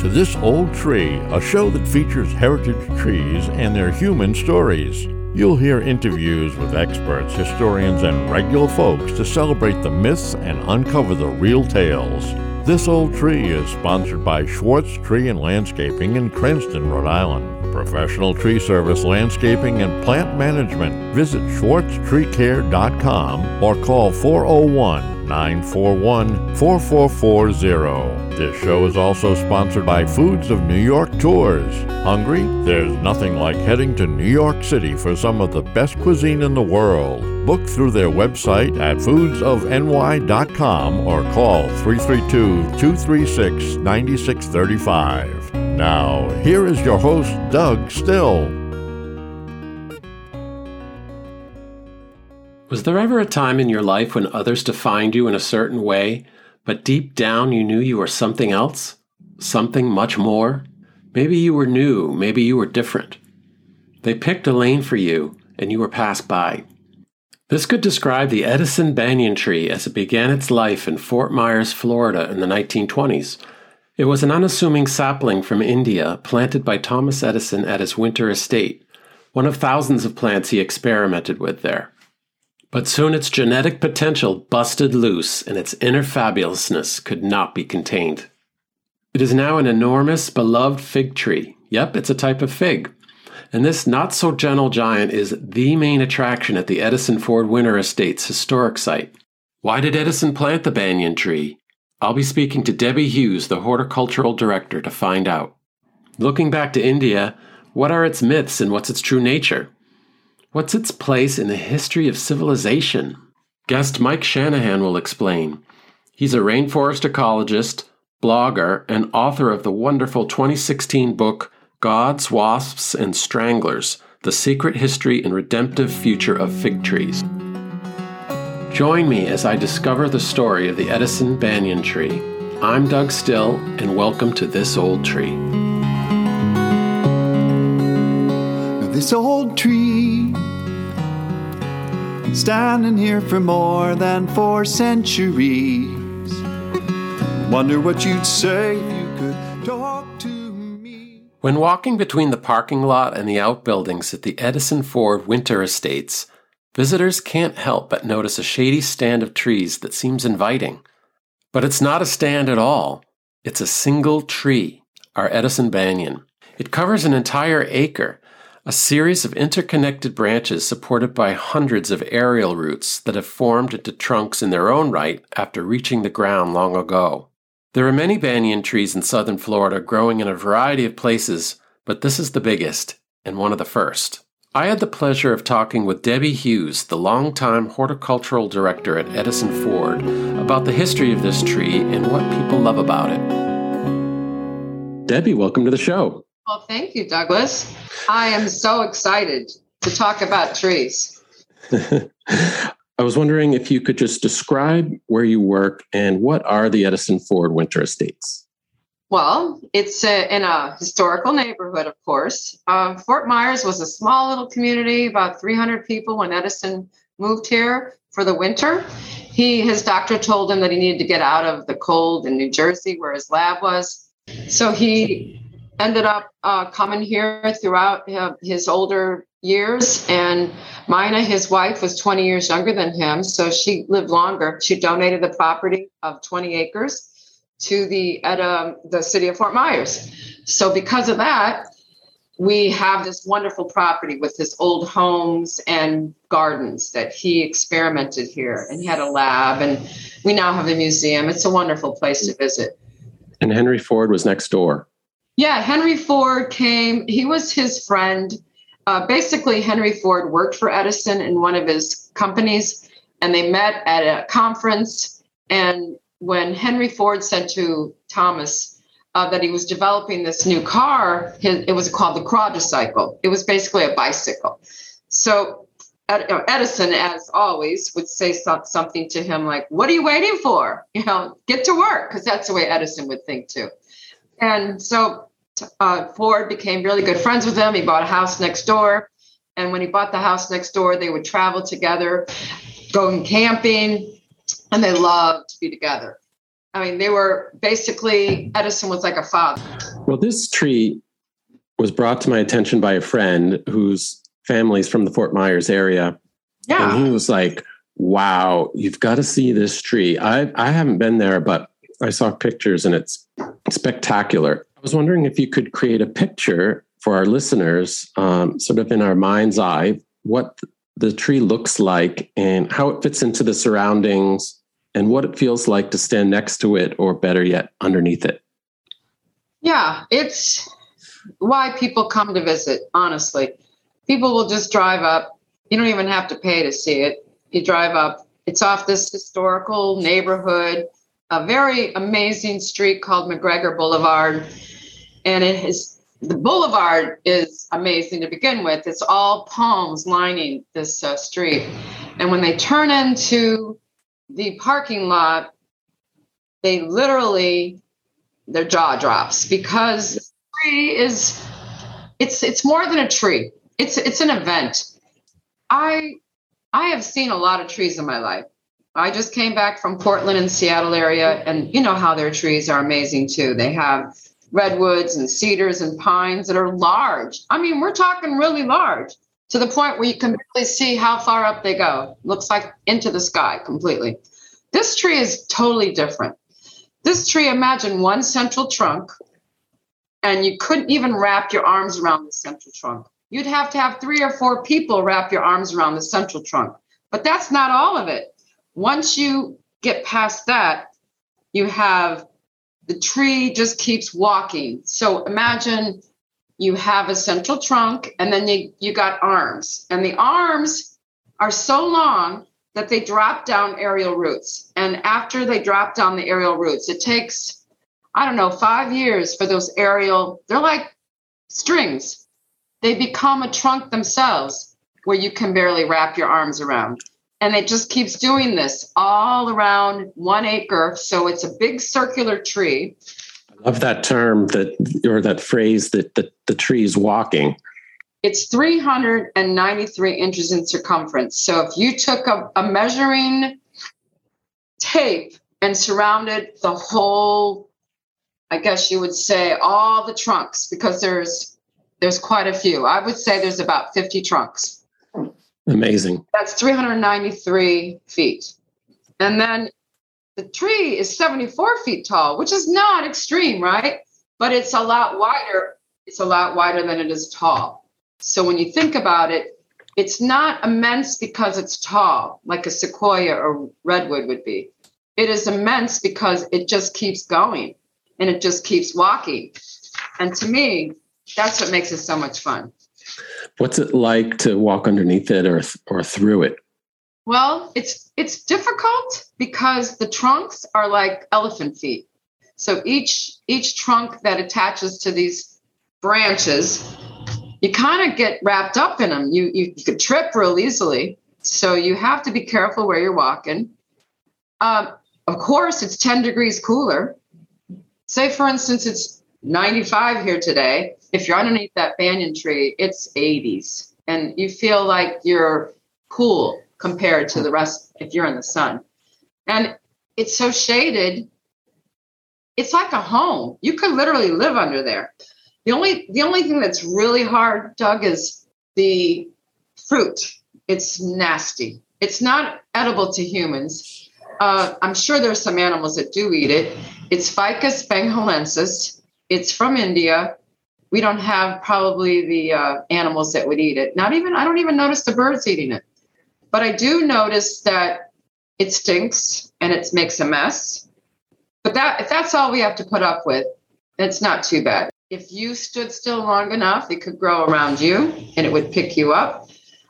to This Old Tree, a show that features heritage trees and their human stories. You'll hear interviews with experts, historians, and regular folks to celebrate the myths and uncover the real tales. This Old Tree is sponsored by Schwartz Tree and Landscaping in Cranston, Rhode Island. Professional tree service, landscaping, and plant management. Visit schwartztreecare.com or call 401-941-4440. This show is also sponsored by Foods of New York Tours. Hungry? There's nothing like heading to New York City for some of the best cuisine in the world. Book through their website at foodsofny.com or call 332-236-9635. Now, here is your host, Doug Still. Was there ever a time in your life when others defined you in a certain way, but deep down you knew you were something else? Something much more? Maybe you were new, maybe you were different. They picked a lane for you, and you were passed by. This could describe the Edison banyan tree as it began its life in Fort Myers, Florida in the 1920s. It was an unassuming sapling from India planted by Thomas Edison at his winter estate, one of thousands of plants he experimented with there. But soon its genetic potential busted loose and its inner fabulousness could not be contained. It is now an enormous, beloved fig tree. Yep, it's a type of fig. And this not-so-gentle giant is the main attraction at the Edison Ford Winter Estate's historic site. Why did Edison plant the banyan tree? I'll be speaking to Debbie Hughes, the horticultural director, to find out. Looking back to India, what are its myths and what's its true nature? What's its place in the history of civilization? Guest Mike Shanahan will explain. He's a rainforest ecologist, blogger, and author of the wonderful 2016 book, Gods, Wasps, and Stranglers, The Secret History and Redemptive Future of Fig Trees. Join me as I discover the story of the Edison banyan tree. I'm Doug Still, and welcome to This Old Tree. This old tree, standing here for more than 4 centuries. Wonder what you'd say if you could talk to me. When walking between the parking lot and the outbuildings at the Edison Ford Winter Estates, visitors can't help but notice a shady stand of trees that seems inviting. But it's not a stand at all. It's a single tree, our Edison banyan. It covers an entire acre, a series of interconnected branches supported by hundreds of aerial roots that have formed into trunks in their own right after reaching the ground long ago. There are many banyan trees in southern Florida growing in a variety of places, but this is the biggest and one of the first. I had the pleasure of talking with Debbie Hughes, the longtime horticultural director at Edison Ford, about the history of this tree and what people love about it. Debbie, welcome to the show. Well, thank you, Douglas. I am so excited to talk about trees. I was wondering if you could just describe where you work and what are the Edison Ford Winter Estates? Well, it's in a historical neighborhood, of course. Fort Myers was a small little community, about 300 people when Edison moved here for the winter. His doctor told him that he needed to get out of the cold in New Jersey where his lab was. So he ended up coming here throughout his older years. And Mina, his wife, was 20 years younger than him, so she lived longer. She donated the property of 20 acres to the city of Fort Myers. So because of that, we have this wonderful property with his old homes and gardens that he experimented here. And he had a lab, and we now have a museum. It's a wonderful place to visit. And Henry Ford was next door. Yeah, Henry Ford came. He was his friend. Basically, Henry Ford worked for Edison in one of his companies, and they met at a conference. And when Henry Ford said to Thomas that he was developing this new car, it was called the quadricycle. It was basically a bicycle. So Edison, as always, would say something to him like, "What are you waiting for? Get to work," because that's the way Edison would think too. And so Ford became really good friends with him. He bought a house next door. And when he bought the house next door, they would travel together, going camping, and they loved to be together. I mean, they were basically, Edison was like a father. Well, this tree was brought to my attention by a friend whose family's from the Fort Myers area. Yeah. And he was like, wow, you've got to see this tree. I haven't been there, but I saw pictures and it's spectacular. I was wondering if you could create a picture for our listeners, sort of in our mind's eye, what the tree looks like and how it fits into the surroundings and what it feels like to stand next to it, or better yet, underneath it. Yeah, it's why people come to visit, honestly. People will just drive up. You don't even have to pay to see it. You drive up. It's off this historical neighborhood, a very amazing street called McGregor Boulevard. And the boulevard is amazing to begin with. It's all palms lining this street. And when they turn into the parking lot, they literally, their jaw drops, because the tree is, it's more than a tree. It's an event. I have seen a lot of trees in my life. I just came back from Portland and Seattle area, and you know how their trees are amazing too. They have redwoods and cedars and pines that are large. I mean, we're talking really large, to the point where you can really see how far up they go. Looks like into the sky completely. This tree is totally different. This tree, imagine one central trunk, and you couldn't even wrap your arms around the central trunk. You'd have to have 3 or 4 people wrap your arms around the central trunk. But that's not all of it. Once you get past that, you have the tree just keeps walking. So imagine you have a central trunk, and then you got arms. And the arms are so long that they drop down aerial roots. And after they drop down the aerial roots, it takes, 5 years for those aerial, they're like strings. They become a trunk themselves where you can barely wrap your arms around. And it just keeps doing this all around 1 acre. So it's a big circular tree. I love that term, that phrase that the tree is walking. It's 393 inches in circumference. So if you took a measuring tape and surrounded the whole, I guess you would say all the trunks, because there's quite a few. I would say there's about 50 trunks. Amazing. That's 393 feet. And then the tree is 74 feet tall, which is not extreme, right? But it's a lot wider. It's a lot wider than it is tall. So when you think about it, it's not immense because it's tall, like a sequoia or redwood would be. It is immense because it just keeps going and it just keeps walking. And to me, that's what makes it so much fun. What's it like to walk underneath it or through it? Well, it's difficult because the trunks are like elephant feet. So each trunk that attaches to these branches, you kind of get wrapped up in them. You could trip real easily. So you have to be careful where you're walking. Of course, it's 10 degrees cooler. Say, for instance, it's 95 here today. If you're underneath that banyan tree, it's 80s. And you feel like you're cool compared to the rest if you're in the sun. And it's so shaded. It's like a home. You could literally live under there. The only thing that's really hard, Doug, is the fruit. It's nasty. It's not edible to humans. I'm sure there's some animals that do eat it. It's Ficus benghalensis. It's from India. We don't have probably the animals that would eat it. I don't even notice the birds eating it. But I do notice that it stinks and it makes a mess. But if that's all we have to put up with, it's not too bad. If you stood still long enough, it could grow around you and it would pick you up.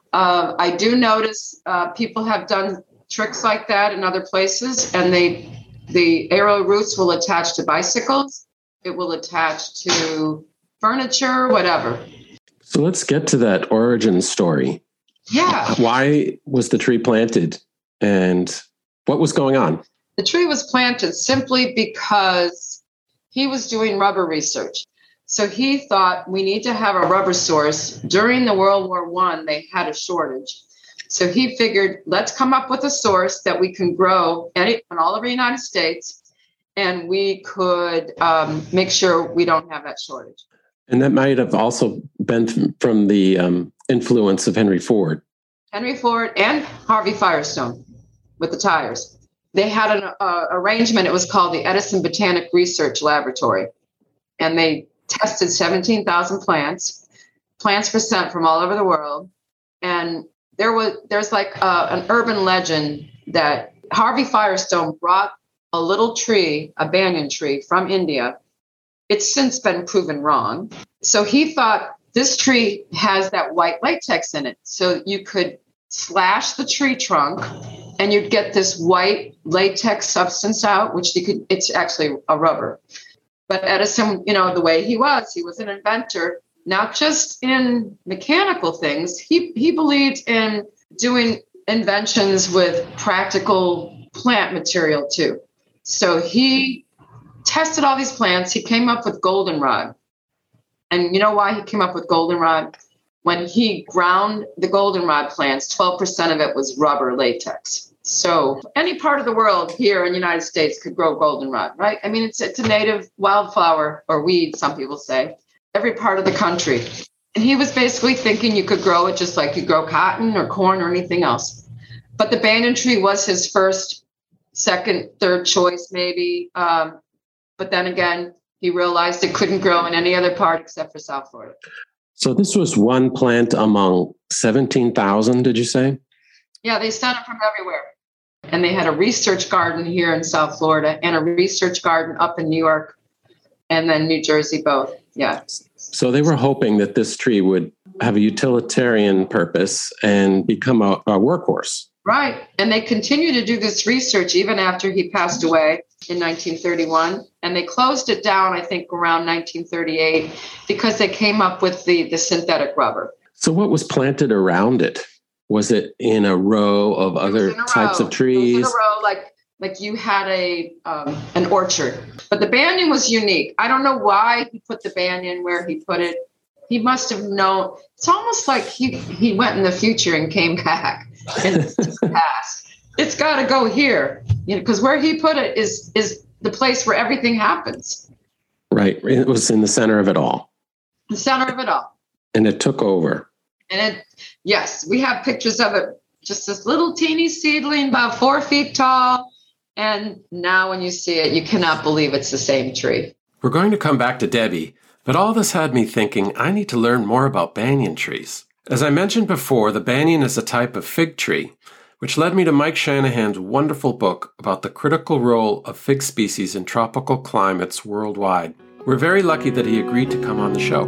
I do notice people have done tricks like that in other places, and the arrow roots will attach to bicycles. It will attach to furniture, whatever. So let's get to that origin story. Yeah. Why was the tree planted and what was going on? The tree was planted simply because he was doing rubber research. So he thought we need to have a rubber source. During the World War I, they had a shortage. So he figured, let's come up with a source that we can grow in all over the United States. and we could make sure we don't have that shortage. And that might have also been from the influence of Henry Ford. Henry Ford and Harvey Firestone with the tires. They had an arrangement. It was called the Edison Botanic Research Laboratory. And they tested 17,000 plants. Plants were sent from all over the world. And there's like an urban legend that Harvey Firestone brought a little tree, a banyan tree from India. It's since been proven wrong. So he thought this tree has that white latex in it. So you could slash the tree trunk and you'd get this white latex substance out, which it's actually a rubber. But Edison, the way he was an inventor, not just in mechanical things. He believed in doing inventions with practical plant material too. So he tested all these plants. He came up with goldenrod. And you know why he came up with goldenrod? When he ground the goldenrod plants, 12% of it was rubber latex. So any part of the world here in the United States could grow goldenrod, right? I mean, it's a native wildflower or weed, some people say, every part of the country. And he was basically thinking you could grow it just like you grow cotton or corn or anything else. But the banyan tree was his first, second, third choice maybe. But then again, he realized it couldn't grow in any other part except for South Florida. So this was one plant among 17,000, did you say? Yeah, they sent it from everywhere. And they had a research garden here in South Florida and a research garden up in New York and then New Jersey both. Yeah. So they were hoping that this tree would have a utilitarian purpose and become a workhorse. Right. And they continue to do this research even after he passed away in 1931. And they closed it down, I think, around 1938 because they came up with the synthetic rubber. So what was planted around it? Was it in a row of other types of trees? It was in a row, like you had an orchard. But the banyan was unique. I don't know why he put the banyan where he put it. He must have known. It's almost like he went in the future and came back in the past. It's got to go here, because where he put it is the place where everything happens. Right. It was in the center of it all. The center of it all. And it took over. And yes, we have pictures of it. Just this little teeny seedling, about 4 feet tall. And now when you see it, you cannot believe it's the same tree. We're going to come back to Debbie, but all this had me thinking I need to learn more about banyan trees. As I mentioned before, the banyan is a type of fig tree, which led me to Mike Shanahan's wonderful book about the critical role of fig species in tropical climates worldwide. We're very lucky that he agreed to come on the show.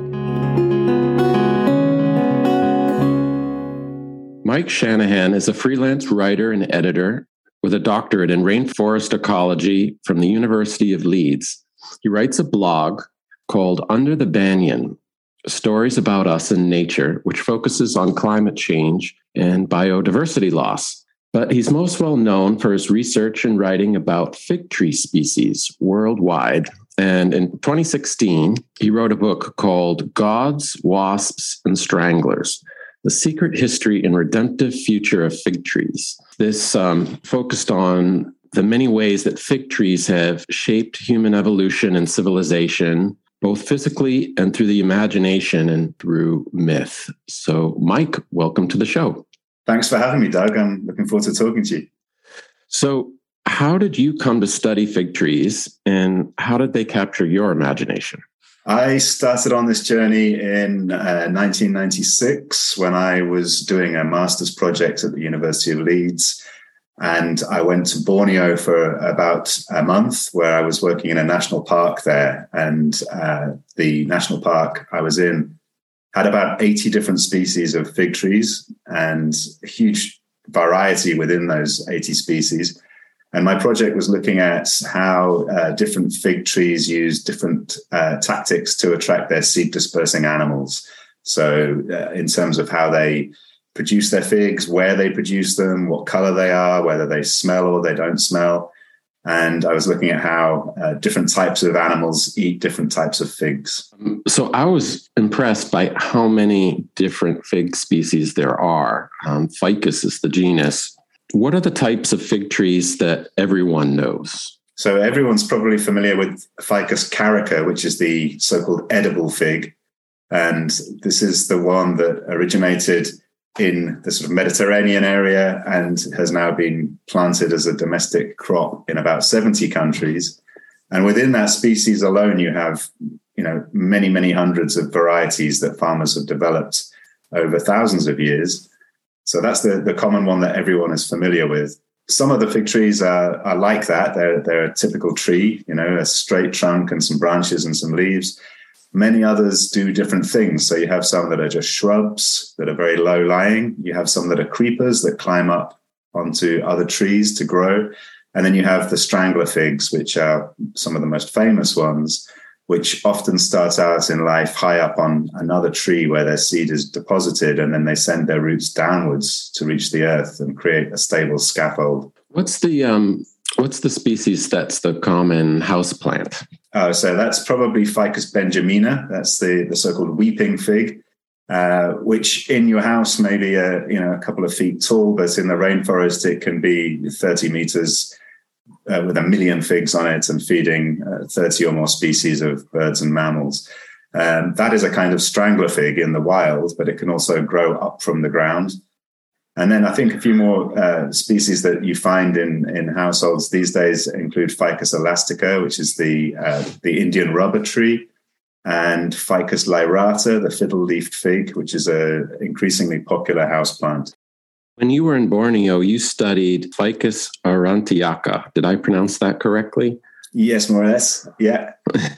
Mike Shanahan is a freelance writer and editor with a doctorate in rainforest ecology from the University of Leeds. He writes a blog called Under the Banyan, Stories About Us in Nature, which focuses on climate change and biodiversity loss. But he's most well known for his research and writing about fig tree species worldwide. And in 2016, he wrote a book called Gods, Wasps, and Stranglers: The Secret History and Redemptive Future of Fig Trees. This focused on the many ways that fig trees have shaped human evolution and civilization, both physically and through the imagination and through myth. So, Mike, welcome to the show. Thanks for having me, Doug. I'm looking forward to talking to you. So, how did you come to study fig trees, and how did they capture your imagination? I started on this journey in 1996 when I was doing a master's project at the University of Leeds. And I went to Borneo for about a month, where I was working in a national park there. And the national park I was in had about 80 different species of fig trees and a huge variety within those 80 species. And my project was looking at how different fig trees use different tactics to attract their seed-dispersing animals. So in terms of how they produce their figs, where they produce them, what color they are, whether they smell or they don't smell. And I was looking at how different types of animals eat different types of figs. So I was impressed by how many different fig species there are. Ficus is the genus. What are the types of fig trees that everyone knows? So everyone's probably familiar with Ficus carica, which is the so-called edible fig. And this is the one that originated in the sort of Mediterranean area and has now been planted as a domestic crop in about 70 countries. And within that species alone, you have, many, many hundreds of varieties that farmers have developed over thousands of years. So that's the common one that everyone is familiar with. Some of the fig trees are like that. They're a typical tree, a straight trunk and some branches and some leaves. Many others do different things. So you have some that are just shrubs that are very low lying. You have some that are creepers that climb up onto other trees to grow. And then you have the strangler figs, which are some of the most famous ones, which often start out in life high up on another tree where their seed is deposited, and then they send their roots downwards to reach the earth and create a stable scaffold. What's the species that's the common house plant? So that's probably Ficus benjamina. That's the so-called weeping fig, which in your house may be a couple of feet tall, but in the rainforest it can be 30 meters with 1 million figs on it and feeding 30 or more species of birds and mammals. That is a kind of strangler fig in the wild, but it can also grow up from the ground. And then I think a few more species that you find in households these days include Ficus elastica, which is the Indian rubber tree, and Ficus lyrata, the fiddle-leafed fig, which is a increasingly popular houseplant. When you were in Borneo, you studied Ficus aurantiaca. Did I pronounce that correctly? Yes, more or less. Yeah.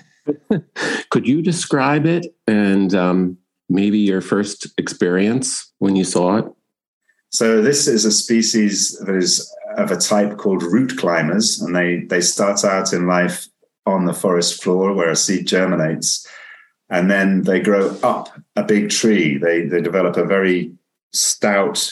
Could you describe it and maybe your first experience when you saw it? So this is a species that is of a type called root climbers, and they start out in life on the forest floor where a seed germinates, and then they grow up a big tree. They develop a very stout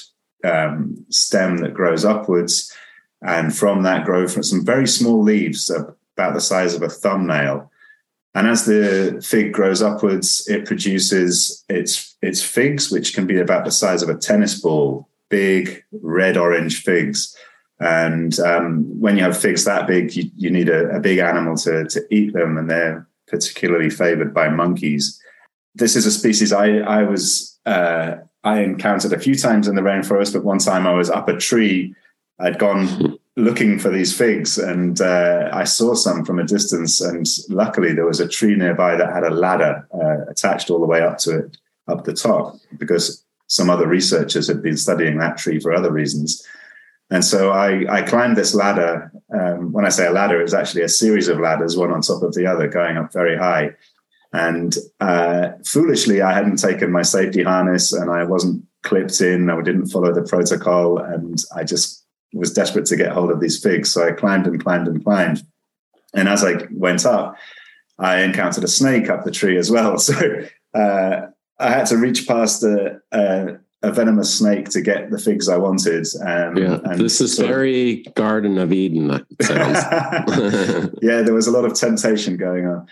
stem that grows upwards, and from that grow from some very small leaves about the size of a thumbnail. And as the fig grows upwards, it produces its figs, which can be about the size of a tennis ball. Big red-orange figs. And when you have figs that big, you need a big animal to eat them, and they're particularly favored by monkeys. This is a species I encountered a few times in the rainforest, but one time I was up a tree. I'd gone looking for these figs, and I saw some from a distance, and luckily there was a tree nearby that had a ladder attached all the way up to it, up the top, because some other researchers had been studying that tree for other reasons. And so I climbed this ladder. When I say a ladder, it was actually a series of ladders, one on top of the other, going up very high. And foolishly, I hadn't taken my safety harness, and I wasn't clipped in. I didn't follow the protocol, and I just was desperate to get hold of these figs. So I climbed and climbed and climbed. And as I went up, I encountered a snake up the tree as well. So I had to reach past a venomous snake to get the figs I wanted. And this is very Garden of Eden, it sounds. Yeah, there was a lot of temptation going on.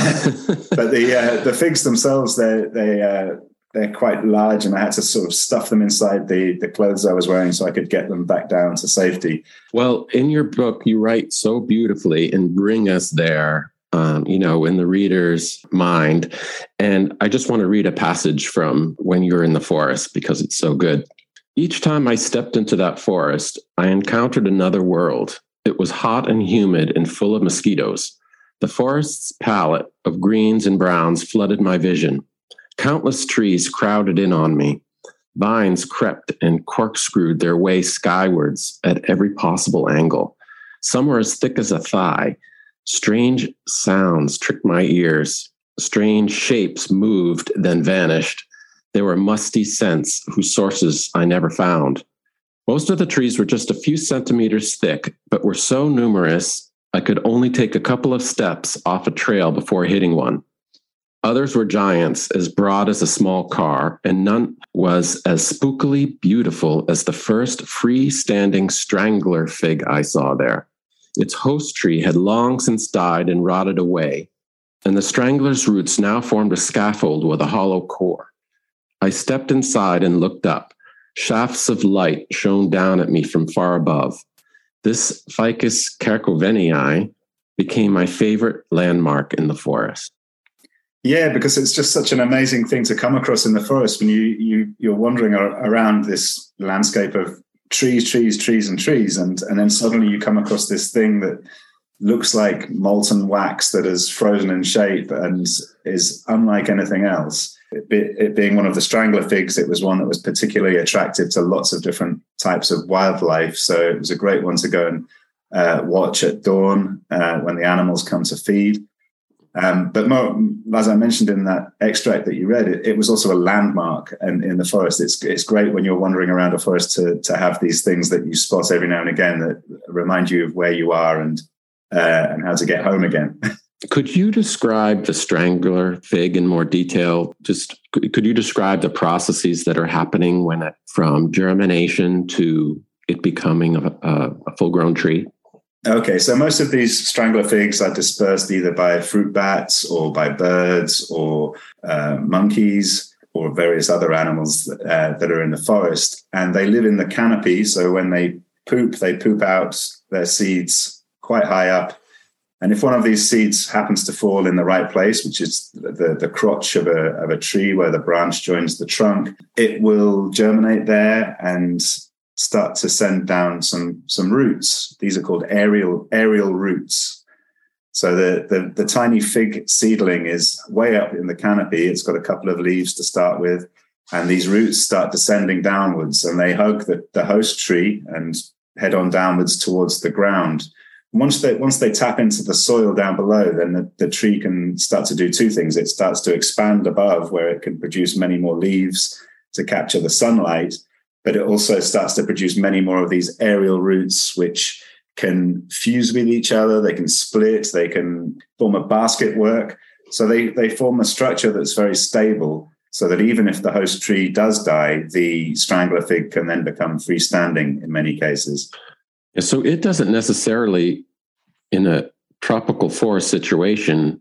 But the figs themselves, they're quite large, and I had to sort of stuff them inside the clothes I was wearing so I could get them back down to safety. Well, in your book, you write so beautifully and bring us there. In the reader's mind. And I just want to read a passage from when you're in the forest because it's so good. Each time I stepped into that forest, I encountered another world. It was hot and humid and full of mosquitoes. The forest's palette of greens and browns flooded my vision. Countless trees crowded in on me. Vines crept and corkscrewed their way skywards at every possible angle. Some were as thick as a thigh. Strange sounds tricked my ears. Strange shapes moved, then vanished. There were musty scents whose sources I never found. Most of the trees were just a few centimeters thick, but were so numerous I could only take a couple of steps off a trail before hitting one. Others were giants, as broad as a small car, and none was as spookily beautiful as the first freestanding strangler fig I saw there. Its host tree had long since died and rotted away, and the strangler's roots now formed a scaffold with a hollow core. I stepped inside and looked up. Shafts of light shone down at me from far above. This Ficus carcovenii became my favorite landmark in the forest. Yeah, because it's just such an amazing thing to come across in the forest when you're wandering around this landscape of trees, and then suddenly you come across this thing that looks like molten wax that is frozen in shape and is unlike anything else. It being one of the strangler figs, it was one that was particularly attractive to lots of different types of wildlife. So it was a great one to go and watch at dawn when the animals come to feed. But more, as I mentioned in that extract that you read, it was also a landmark in the forest. It's great when you're wandering around a forest to have these things that you spot every now and again that remind you of where you are and how to get home again. Could you describe the strangler fig in more detail? Just could you describe the processes that are happening from germination to it becoming a full-grown tree? Okay, so most of these strangler figs are dispersed either by fruit bats or by birds or monkeys or various other animals that are in the forest. And they live in the canopy. So when they poop out their seeds quite high up. And if one of these seeds happens to fall in the right place, which is the crotch of a tree where the branch joins the trunk, it will germinate there and start to send down some roots. These are called aerial roots. So the tiny fig seedling is way up in the canopy. It's got a couple of leaves to start with, and these roots start descending downwards, and they hug the host tree and head on downwards towards the ground. Once they tap into the soil down below, then the tree can start to do two things. It starts to expand above, where it can produce many more leaves to capture the sunlight, but it also starts to produce many more of these aerial roots, which can fuse with each other. They can split. They can form a basket work. So they form a structure that's very stable, so that even if the host tree does die, the strangler fig can then become freestanding in many cases. So it doesn't necessarily, in a tropical forest situation,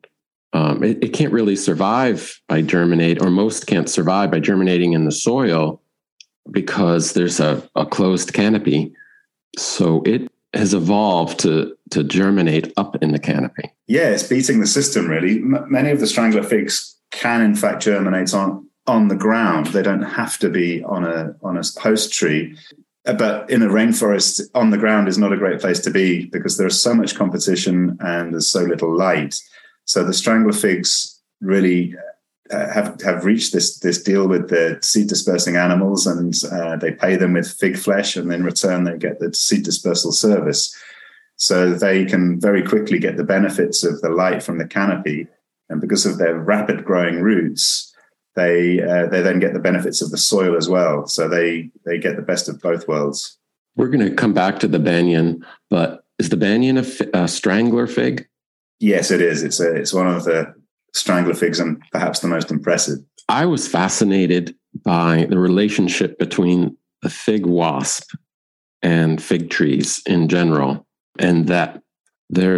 it can't really survive by germinate, or most can't survive by germinating in the soil, because there's a closed canopy. So it has evolved to germinate up in the canopy. Yeah, it's beating the system, really. Many of the strangler figs can, in fact, germinate on the ground. They don't have to be on a host tree. But in a rainforest, on the ground is not a great place to be, because there's so much competition and there's so little light. So the strangler figs really have reached this deal with the seed dispersing animals, and they pay them with fig flesh, and in return they get the seed dispersal service. So they can very quickly get the benefits of the light from the canopy, and because of their rapid growing roots, they then get the benefits of the soil as well. So they get the best of both worlds. We're going to come back to the banyan, but is the banyan a strangler fig? Yes, it is. It's one of the strangler figs, and perhaps the most impressive. I was fascinated by the relationship between the fig wasp and fig trees in general, and that there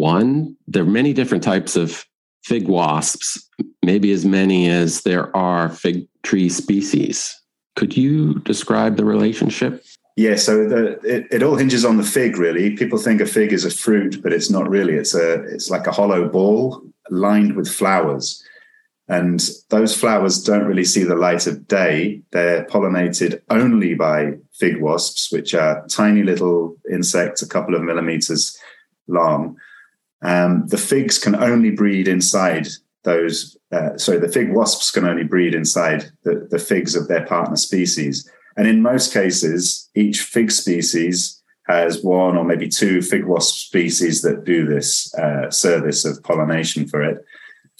are many different types of fig wasps, maybe as many as there are fig tree species. Could you describe the relationship? Yeah, so it all hinges on the fig, really. People think a fig is a fruit, but it's not really. It's like a hollow ball lined with flowers. And those flowers don't really see the light of day. They're pollinated only by fig wasps, which are tiny little insects, a couple of millimeters long. The figs can only breed inside the fig wasps can only breed inside the figs of their partner species. And in most cases, each fig species has one or maybe two fig wasp species that do this service of pollination for it.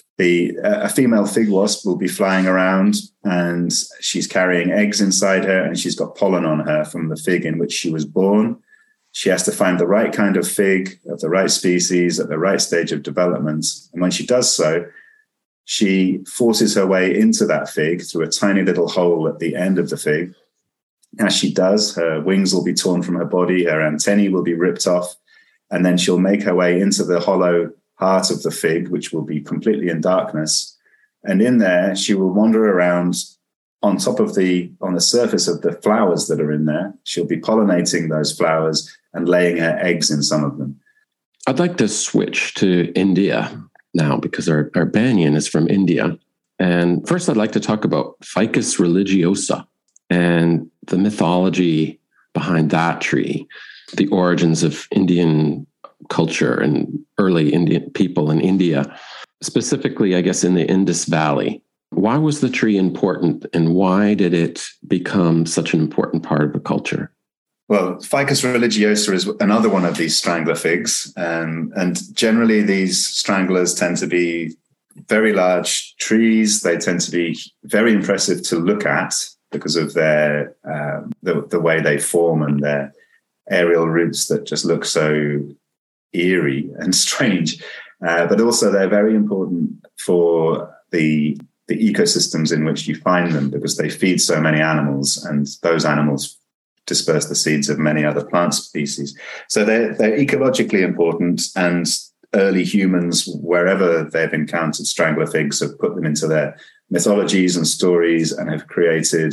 A female fig wasp will be flying around, and she's carrying eggs inside her, and she's got pollen on her from the fig in which she was born. She has to find the right kind of fig of the right species at the right stage of development. And when she does so, she forces her way into that fig through a tiny little hole at the end of the fig. As she does, her wings will be torn from her body, her antennae will be ripped off, and then she'll make her way into the hollow heart of the fig, which will be completely in darkness. And in there, she will wander around on the surface of the flowers that are in there. She'll be pollinating those flowers and laying her eggs in some of them. I'd like to switch to India now because our banyan is from India. And first, I'd like to talk about Ficus religiosa and the mythology behind that tree, the origins of Indian culture and early Indian people in India, specifically, I guess, in the Indus Valley. Why was the tree important and why did it become such an important part of the culture? Well, Ficus religiosa is another one of these strangler figs. And generally, these stranglers tend to be very large trees. They tend to be very impressive to look at because of their the way they form and their aerial roots that just look so eerie and strange. But also they're very important for the ecosystems in which you find them because they feed so many animals, and those animals disperse the seeds of many other plant species. So they're ecologically important, and early humans, wherever they've encountered strangler figs, have put them into their mythologies and stories and have created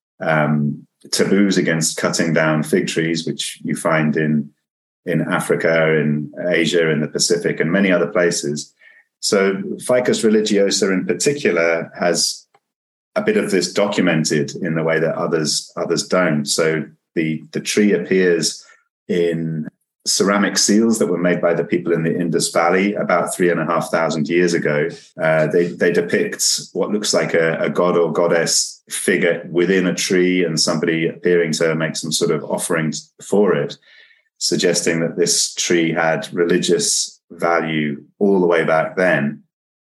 taboos against cutting down fig trees, which you find in Africa, in Asia, in the Pacific, and many other places. So Ficus religiosa in particular has a bit of this documented in the way that others don't. So the tree appears in ceramic seals that were made by the people in the Indus Valley about 3,500 years ago. They depict what looks like a god or goddess figure within a tree and somebody appearing to make some sort of offering for it, suggesting that this tree had religious value all the way back then.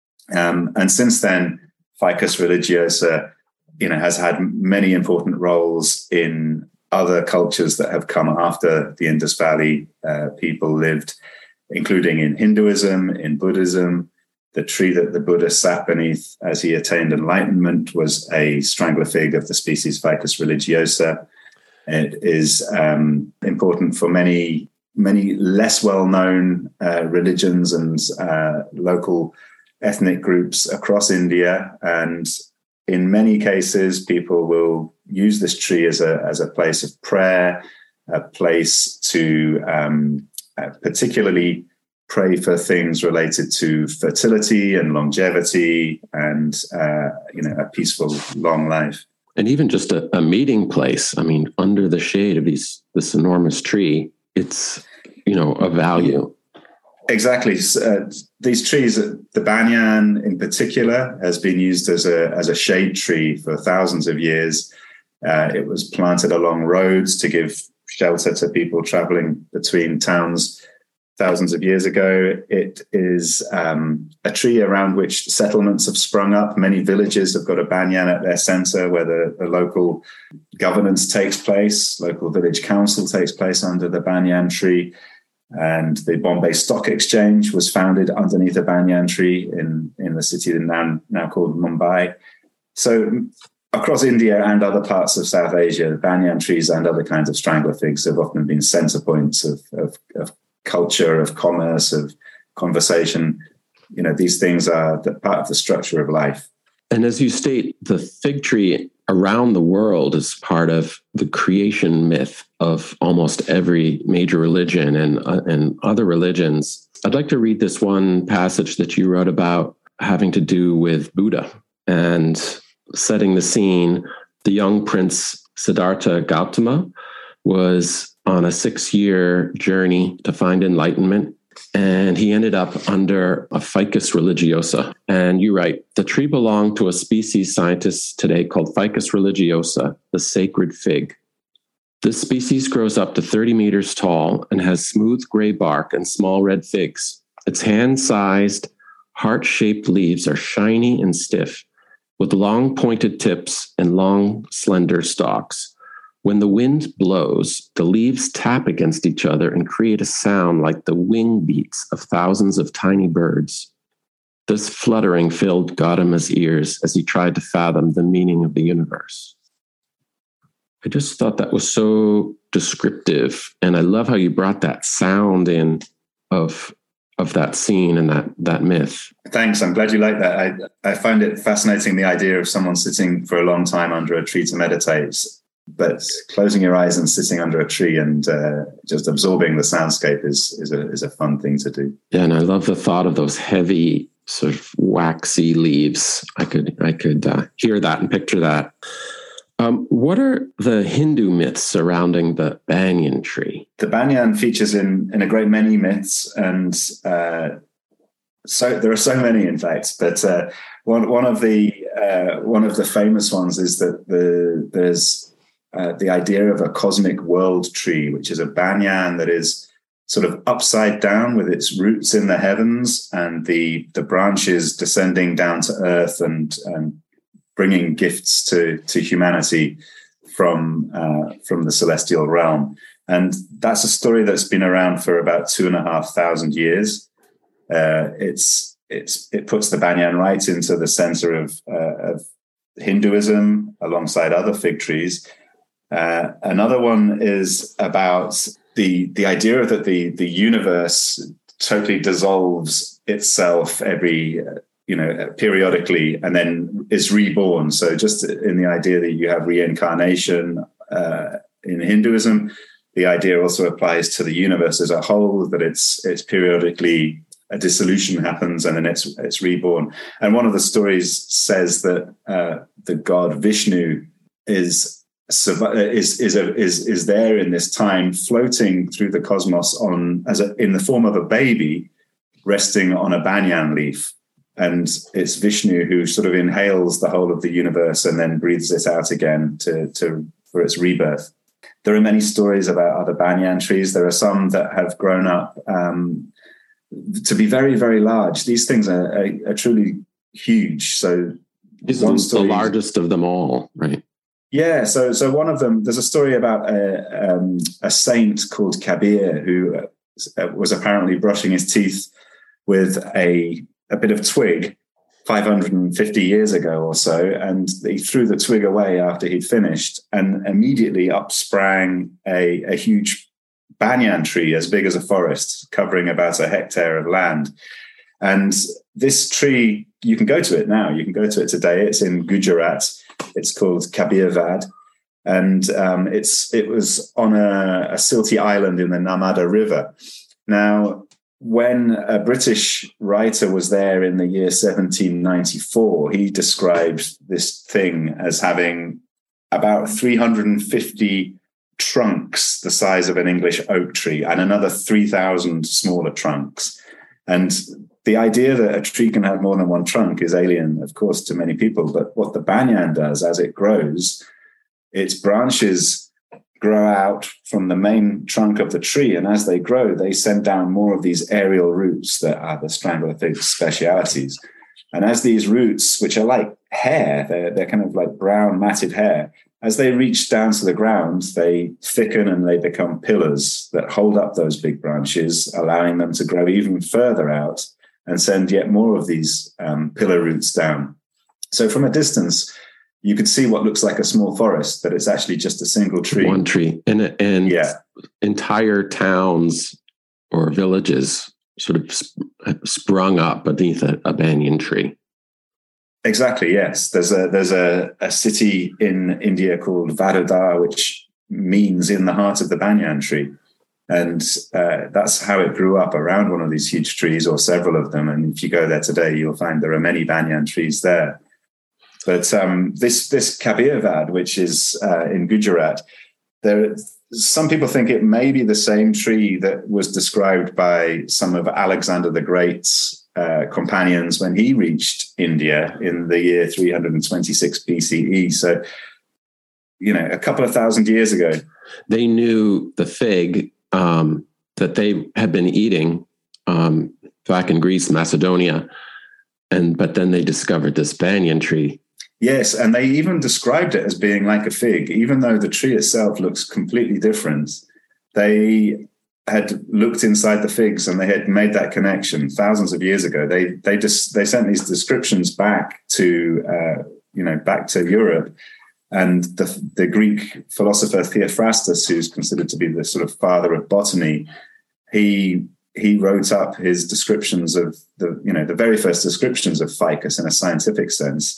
And since then, Ficus religiosa, has had many important roles in other cultures that have come after the Indus Valley people lived, including in Hinduism, in Buddhism. The tree that the Buddha sat beneath as he attained enlightenment was a strangler fig of the species Ficus religiosa. It is important for many less well-known religions and local ethnic groups across India. And in many cases, people will use this tree as a place of prayer, a place to particularly pray for things related to fertility and longevity and a peaceful, long life. And even just a meeting place. I mean, under the shade of this enormous tree, it's, of value. Exactly. These trees, the banyan in particular, has been used as a shade tree for thousands of years. It was planted along roads to give shelter to people traveling between towns thousands of years ago. It is a tree around which settlements have sprung up. Many villages have got a banyan at their center where the local governance takes place. Local village council takes place under the banyan tree. And the Bombay Stock Exchange was founded underneath a banyan tree in the city now called Mumbai. So across India and other parts of South Asia, banyan trees and other kinds of strangler figs have often been center points of culture, of commerce, of conversation. These things are part of the structure of life. And as you state, the fig tree around the world is part of the creation myth of almost every major religion and other religions. I'd like to read this one passage that you wrote about having to do with Buddha and setting the scene. The young prince Siddhartha Gautama was on a 6-year journey to find enlightenment, and he ended up under a Ficus religiosa. And you write, the tree belonged to a species scientists today called Ficus religiosa, the sacred fig. This species grows up to 30 meters tall and has smooth gray bark and small red figs. Its hand-sized, heart-shaped leaves are shiny and stiff, with long pointed tips and long, slender stalks. When the wind blows, the leaves tap against each other and create a sound like the wing beats of thousands of tiny birds. This fluttering filled Gautama's ears as he tried to fathom the meaning of the universe. I just thought that was so descriptive, and I love how you brought that sound in of that scene and that myth. Thanks. I'm glad you like that. I find it fascinating, the idea of someone sitting for a long time under a tree to meditate. but closing your eyes and sitting under a tree and just absorbing the soundscape is a fun thing to do. Yeah, and I love the thought of those heavy, sort of waxy leaves. I could hear that and picture that. What are the Hindu myths surrounding the banyan tree? The banyan features in a great many myths, and so there are so many, in fact. But one of the famous ones is that there's the idea of a cosmic world tree, which is a banyan that is sort of upside down with its roots in the heavens and the branches descending down to earth and bringing gifts to humanity from the celestial realm. And that's a story that's been around for about 2,500 years. It puts the banyan right into the center of Hinduism alongside other fig trees. Another one is about the idea that the universe totally dissolves itself periodically and then is reborn. So just in the idea that you have reincarnation in Hinduism, the idea also applies to the universe as a whole, that it's periodically a dissolution happens and then it's reborn. And one of the stories says that the god Vishnu is there in this time, floating through the cosmos in the form of a baby resting on a banyan leaf. And it's Vishnu who sort of inhales the whole of the universe and then breathes it out again for its rebirth. There are many stories about other banyan trees. There are some that have grown up to be very, very large. These things are truly huge. So this is the largest of them all, right? Yeah. So one of them, there's a story about a saint called Kabir who was apparently brushing his teeth with a bit of twig 550 years ago or so, and he threw the twig away after he'd finished, and immediately up sprang a huge banyan tree as big as a forest, covering about a hectare of land. And this tree, you can go to it now. You can go to it today. It's in Gujarat. It's called Kabir Vad. And it was on a silty island in the Narmada River. Now, when a British writer was there in the year 1794, he described this thing as having about 350 trunks the size of an English oak tree and another 3,000 smaller trunks. And the idea that a tree can have more than one trunk is alien, of course, to many people. But what the banyan does as it grows, its branches grow out from the main trunk of the tree. And as they grow, they send down more of these aerial roots that are the Strangler-Thig's specialities. And as these roots, which are like hair, they're kind of like brown matted hair, as they reach down to the ground, they thicken and they become pillars that hold up those big branches, allowing them to grow even further out and send yet more of these pillar roots down. So from a distance, you could see what looks like a small forest, but it's actually just a single tree. One tree. And yeah, entire towns or villages sort of sprung up beneath a banyan tree. Exactly, yes. There's a city in India called Vadodara, which means in the heart of the banyan tree. And that's how it grew up, around one of these huge trees or several of them. And if you go there today, you'll find there are many banyan trees there. But this Kabir Vad, which is in Gujarat, some people think it may be the same tree that was described by some of Alexander the Great's companions when he reached India in the year 326 BCE. So, a couple of thousand years ago. They knew the fig that they had been eating back in Greece, Macedonia, but then they discovered this banyan tree. Yes, and they even described it as being like a fig, even though the tree itself looks completely different. They had looked inside the figs and they had made that connection thousands of years ago. They sent these descriptions back to Europe, and the Greek philosopher Theophrastus, who's considered to be the sort of father of botany, he wrote up his descriptions of the very first descriptions of ficus in a scientific sense.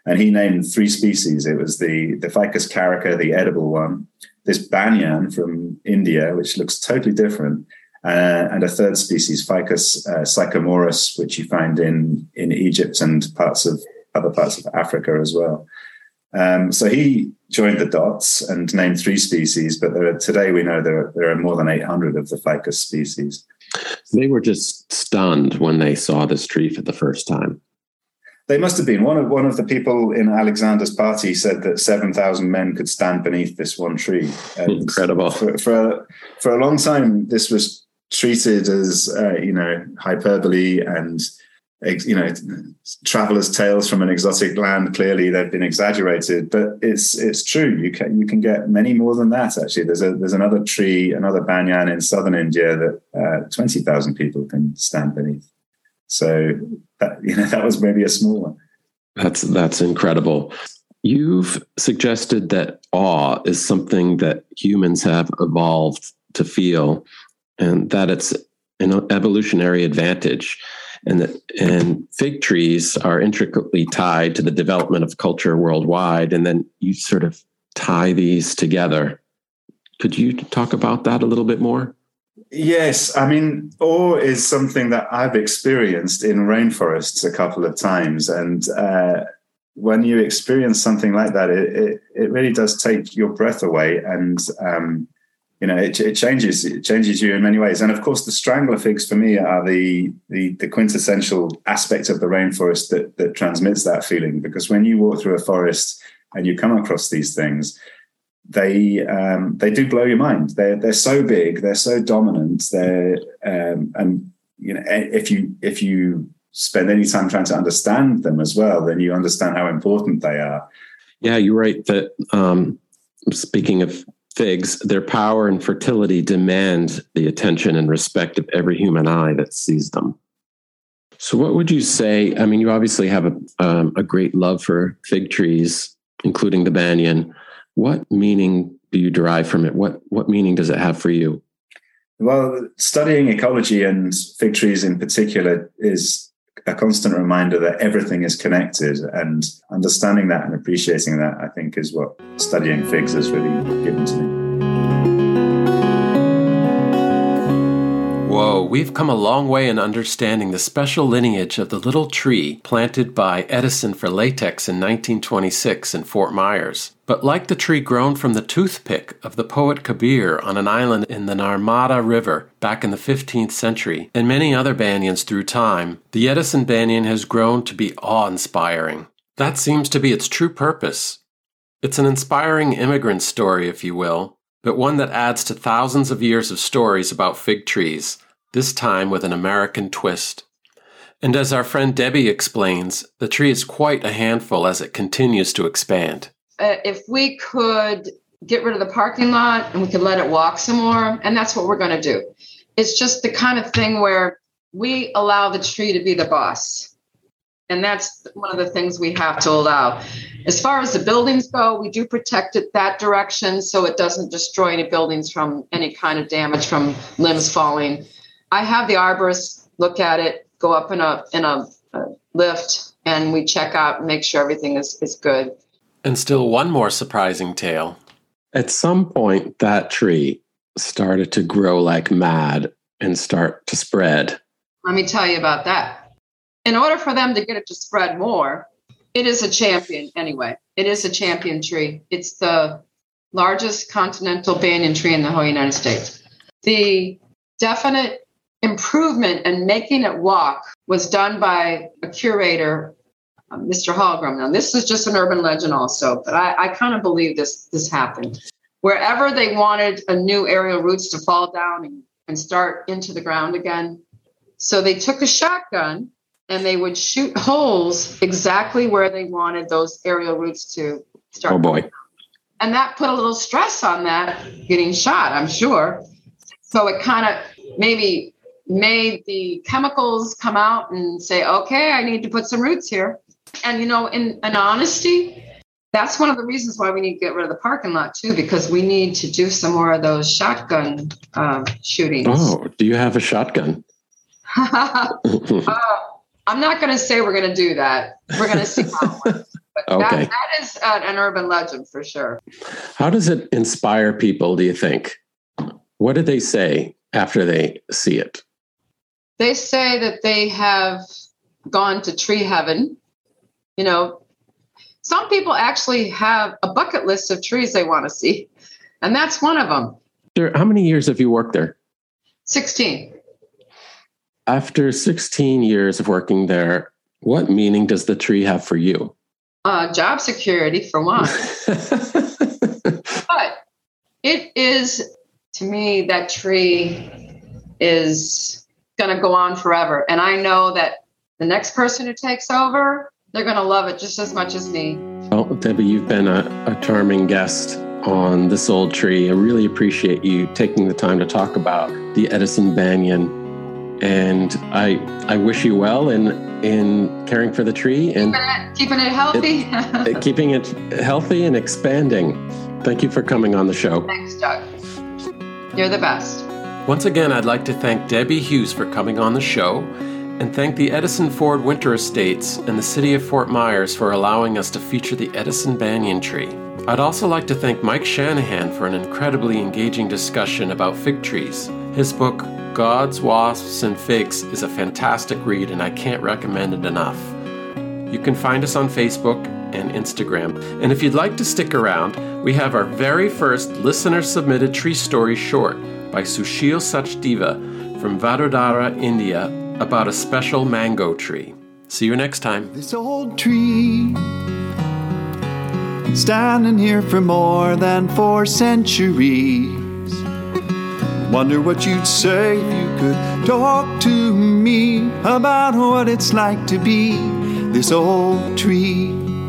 And he named 3 species. It was the Ficus carica, the edible one, this banyan from India, which looks totally different, and a third species, Ficus sycamorus, which you find in Egypt and other parts of Africa as well. So he joined the dots and named 3 species, but today we know there are more than 800 of the Ficus species. They were just stunned when they saw this tree for the first time. They must have been. One of the people in Alexander's party said that 7,000 men could stand beneath this one tree. And incredible. For a long time, this was treated as hyperbole and travelers' tales from an exotic land. Clearly, they've been exaggerated, but it's true. You can get many more than that. Actually, there's another tree, another banyan in southern India that 20,000 people can stand beneath. So that was maybe a small one. That's incredible. You've suggested that awe is something that humans have evolved to feel, and that it's an evolutionary advantage, and fig trees are intricately tied to the development of culture worldwide. And then you sort of tie these together. Could you talk about that a little bit more? Yes, I mean, awe is something that I've experienced in rainforests a couple of times. And when you experience something like that, it really does take your breath away. And, it changes you in many ways. And of course, the strangler figs for me are the quintessential aspect of the rainforest that transmits that feeling. Because when you walk through a forest and you come across these things, they do blow your mind. They're so big, they're so dominant. If you spend any time trying to understand them as well, then you understand how important they are. Yeah, you're right. That speaking of figs, their power and fertility demand the attention and respect of every human eye that sees them. So, what would you say? I mean, you obviously have a great love for fig trees, including the banyan. What meaning do you derive from it? What meaning does it have for you? Well, studying ecology and fig trees in particular is a constant reminder that everything is connected, and understanding that and appreciating that, I think, is what studying figs has really given to me. Whoa, we've come a long way in understanding the special lineage of the little tree planted by Edison for latex in 1926 in Fort Myers. But like the tree grown from the toothpick of the poet Kabir on an island in the Narmada River back in the 15th century, and many other banyans through time, the Edison banyan has grown to be awe-inspiring. That seems to be its true purpose. It's an inspiring immigrant story, if you will, but one that adds to thousands of years of stories about fig trees, this time with an American twist. And as our friend Debbie explains, the tree is quite a handful as it continues to expand. If we could get rid of the parking lot and we could let it walk some more, and that's what we're going to do. It's just the kind of thing where we allow the tree to be the boss. And that's one of the things we have to allow. As far as the buildings go, we do protect it that direction so it doesn't destroy any buildings from any kind of damage from limbs falling. I have the arborist look at it, go up in a lift, and we check out and make sure everything is good. And still one more surprising tale. At some point, that tree started to grow like mad and start to spread. Let me tell you about that. In order for them to get it to spread more, it is a champion anyway. It is a champion tree. It's the largest continental banyan tree in the whole United States. The definite improvement in making it walk was done by a curator, Mr. Hallgrim. Now, this is just an urban legend also, but I kind of believe this happened. Wherever they wanted a new aerial roots to fall down and start into the ground again. So they took a shotgun and they would shoot holes exactly where they wanted those aerial roots to start. Oh, boy. And that put a little stress on that getting shot, I'm sure. So it kind of maybe made the chemicals come out and say, okay, I need to put some roots here. And, in honesty, that's one of the reasons why we need to get rid of the parking lot, too, because we need to do some more of those shotgun shootings. Oh, do you have a shotgun? I'm not going to say we're going to do that. We're going to see how it works. But Okay. that is an urban legend for sure. How does it inspire people, do you think? What do they say after they see it? They say that they have gone to tree heaven. You know, some people actually have a bucket list of trees they want to see, and that's one of them. How many years have you worked there? 16. After 16 years of working there, what meaning does the tree have for you? Job security, for one. But it is, to me, that tree is going to go on forever. And I know that the next person who takes over, they're going to love it just as much as me. Well, Debbie, you've been a charming guest on This Old Tree. I really appreciate you taking the time to talk about the Edison Banyan. And I wish you well in caring for the tree and keeping it healthy. Keeping it healthy and expanding. Thank you for coming on the show. Thanks, Doug. You're the best. Once again, I'd like to thank Debbie Hughes for coming on the show and thank the Edison Ford Winter Estates and the City of Fort Myers for allowing us to feature the Edison Banyan tree. I'd also like to thank Mike Shanahan for an incredibly engaging discussion about fig trees. His book, Gods, Wasps, and Figs, is a fantastic read, and I can't recommend it enough. You can find us on Facebook and Instagram. And if you'd like to stick around, we have our very first listener-submitted tree story short by Sushil Sachdeva from Vadodara, India, about a special mango tree. See you next time. This old tree, standing here for more than 4 centuries. Wonder what you'd say if you could talk to me about what it's like to be this old tree.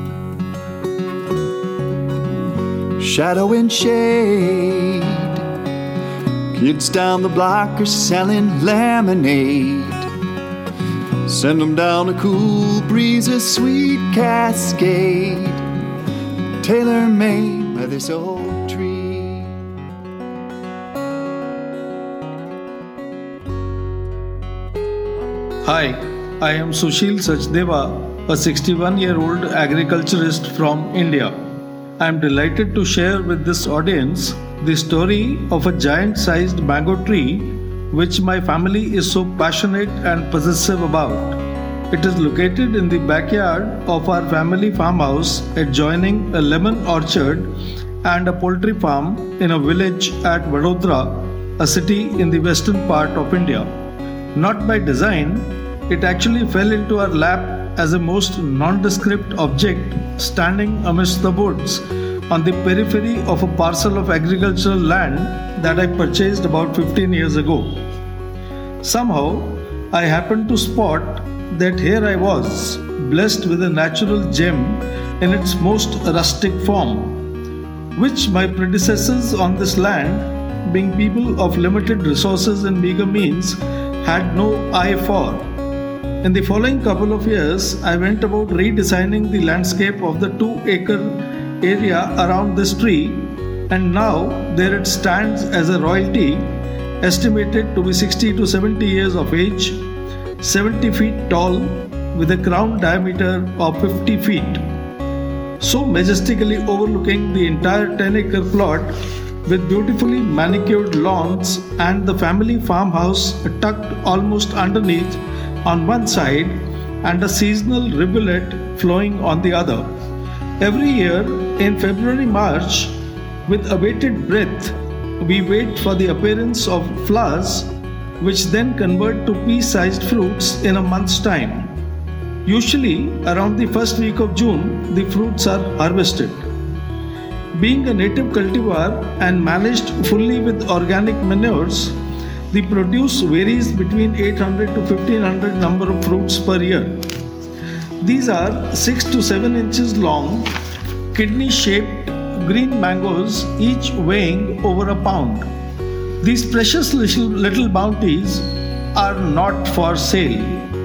Shadow and shade, kids down the block are selling lemonade. Send them down a cool breeze, a sweet cascade, tailor-made by this old tree. Hi, I am Sushil Sachdeva, a 61-year-old agriculturist from India. I am delighted to share with this audience the story of a giant-sized mango tree which my family is so passionate and possessive about. It is located in the backyard of our family farmhouse adjoining a lemon orchard and a poultry farm in a village at Vadodara, a city in the western part of India. Not by design, it actually fell into our lap as a most nondescript object standing amidst the woods on the periphery of a parcel of agricultural land that I purchased about 15 years ago. Somehow, I happened to spot that here I was, blessed with a natural gem in its most rustic form, which my predecessors on this land, being people of limited resources and meager means, had no eye for. In the following couple of years, I went about redesigning the landscape of the 2-acre area around this tree, and now there it stands as a royalty, estimated to be 60 to 70 years of age, 70 feet tall, with a crown diameter of 50 feet. So majestically overlooking the entire 10-acre plot, with beautifully manicured lawns and the family farmhouse tucked almost underneath on one side and a seasonal rivulet flowing on the other. Every year in February-March, with abated breath, we wait for the appearance of flowers which then convert to pea-sized fruits in a month's time. Usually around the first week of June, the fruits are harvested. Being a native cultivar and managed fully with organic manures, the produce varies between 800 to 1500 number of fruits per year. These are 6 to 7 inches long, kidney-shaped green mangoes, each weighing over a pound. These precious little bounties are not for sale.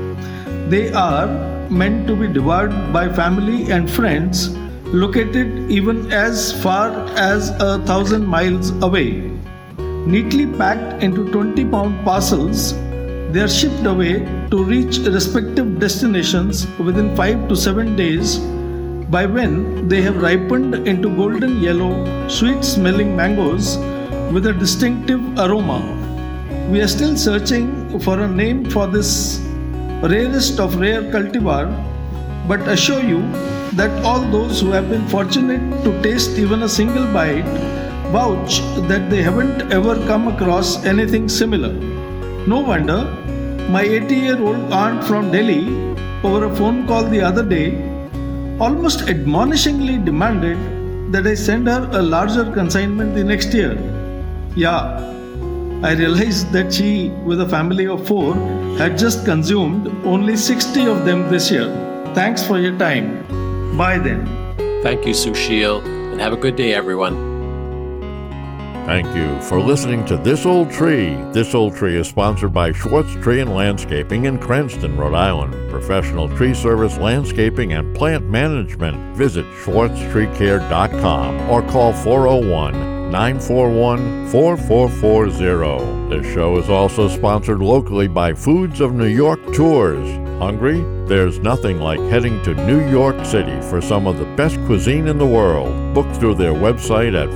They are meant to be devoured by family and friends located even as far as 1,000 miles away. Neatly packed into 20-pound parcels, they are shipped away to reach respective destinations within 5 to 7 days, by when they have ripened into golden yellow, sweet-smelling mangoes with a distinctive aroma. We are still searching for a name for this rarest of rare cultivar, but assure you that all those who have been fortunate to taste even a single bite vouch that they haven't ever come across anything similar. No wonder my 80-year-old aunt from Delhi, over a phone call the other day, almost admonishingly demanded that I send her a larger consignment the next year. Yeah, I realized that she, with a family of 4, had just consumed only 60 of them this year. Thanks for your time. Bye then. Thank you, Sushil, and have a good day, everyone. Thank you for listening to This Old Tree. This Old Tree is sponsored by Schwartz Tree and Landscaping in Cranston, Rhode Island. Professional tree service, landscaping, and plant management. Visit schwartztreecare.com or call 401-941-4440. This show is also sponsored locally by Foods of New York Tours. Hungry? There's nothing like heading to New York City for some of the best cuisine in the world. Book through their website at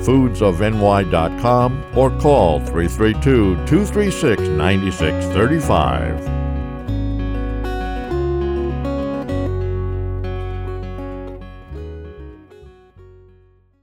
foodsofny.com or call 332-236-9635.